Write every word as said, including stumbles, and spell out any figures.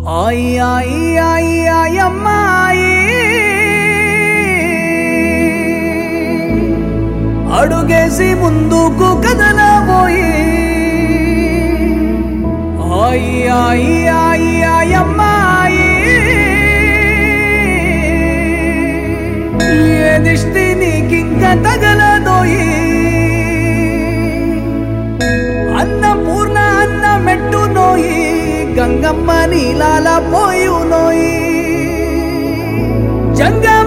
ఆయి ఆయి ఆయి ఆయమ్మాయి అడుగేసి ముందుకు కదలబోయి ఆయి ఆయి ఆయి ఆయమ్మాయి ఏ దిష్టి నీకింక తగలదోయి అన్నపూర్ణ అన్న మెట్టు నోయి గంగమ్మ నీలాల పోయు నోయి జంగ